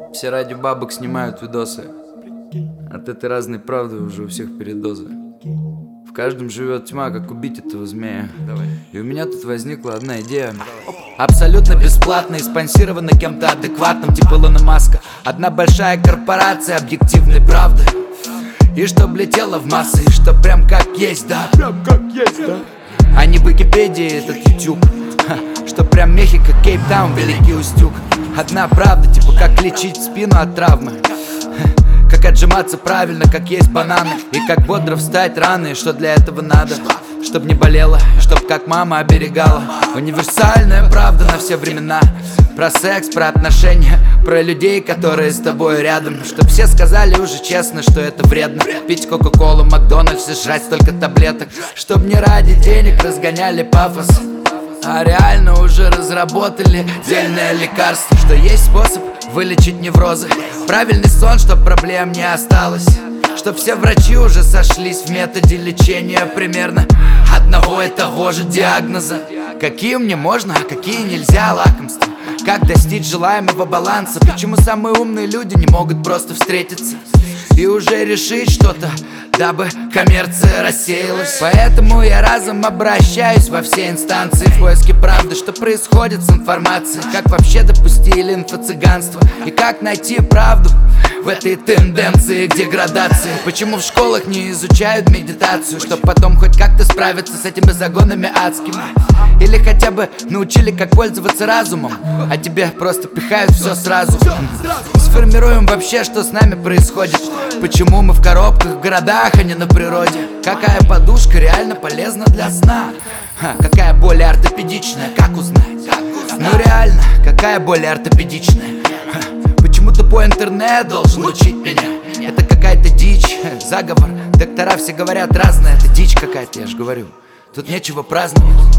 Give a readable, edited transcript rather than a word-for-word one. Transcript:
Все ради бабок снимают видосы. От этой разной правды уже у всех передозы. В каждом живет тьма, как убить этого змея. И у меня тут возникла одна идея. Абсолютно бесплатно и спонсировано кем-то адекватным, типа Илона Маска. Одна большая корпорация объективной правды. И чтоб летело в массы, и чтоб прям как есть, да. Прям как есть, да. А не Википедия этот YouTube. Чтоб прям Мехико, Кейптаун, Великий Устюг. Одна правда, типа как лечить спину от травмы, как отжиматься правильно, как есть бананы, и как бодро встать рано, и что для этого надо. Чтоб не болело, чтоб как мама оберегала. Универсальная правда на все времена. Про секс, про отношения, про людей, которые с тобой рядом. Чтоб все сказали уже честно, что это вредно. Пить кока-колу, Макдональдс и жрать столько таблеток. Чтоб не ради денег разгоняли пафос, а реально уже разработали дельное лекарство. Что есть способ вылечить неврозы, правильный сон, чтоб проблем не осталось. Чтоб все врачи уже сошлись в методе лечения примерно одного и того же диагноза. Какие мне можно, а какие нельзя лакомства. Как достичь желаемого баланса. Почему самые умные люди не могут просто встретиться и уже решить что-то, дабы коммерция рассеялась. Поэтому я разом обращаюсь во все инстанции в поиске правды, что происходит с информацией. Как вообще допустили инфо-цыганство, и как найти правду в этой тенденции к деградации. Почему в школах не изучают медитацию, чтоб потом хоть как-то справиться с этими загонами адскими. Или хотя бы научили, как пользоваться разумом, а тебе просто пихают все сразу. Сформируем вообще, что с нами происходит. Почему мы в коробках в городах, а не на природе. Какая подушка реально полезна для сна. Какая более ортопедичная, как узнать? Ну реально, какая более ортопедичная. Почему тупой интернет должен учить меня? Это какая-то дичь, заговор. Доктора все говорят разное, это дичь какая-то, я же говорю. Тут нечего праздновать.